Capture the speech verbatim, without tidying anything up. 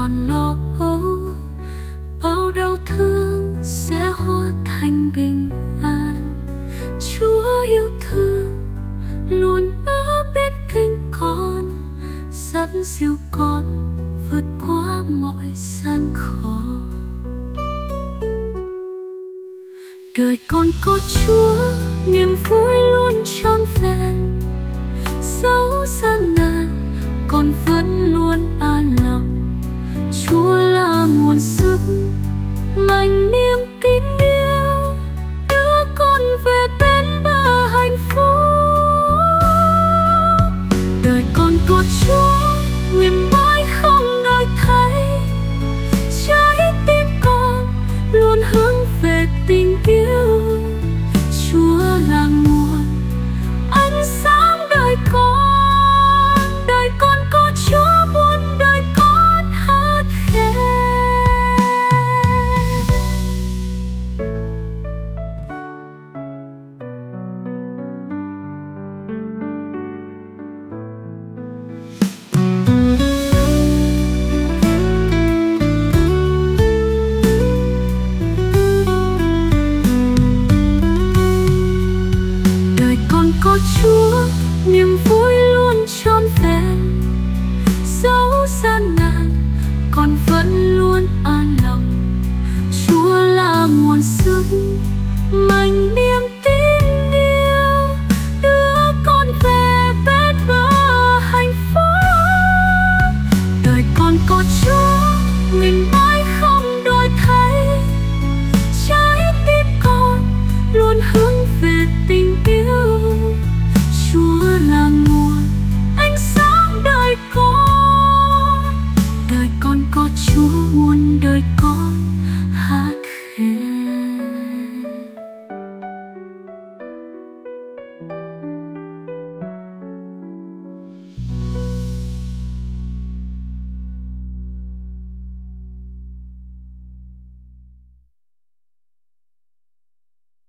còn lo âu, bao đau thương sẽ hóa thành bình an. Chúa yêu thương luôn ở bên cạnh con, dẫn dìu con vượt qua mọi gian khó. Đời con có Chúa, niềm vui luôn trọn vẹn, dẫu gian nan con vẫn luôn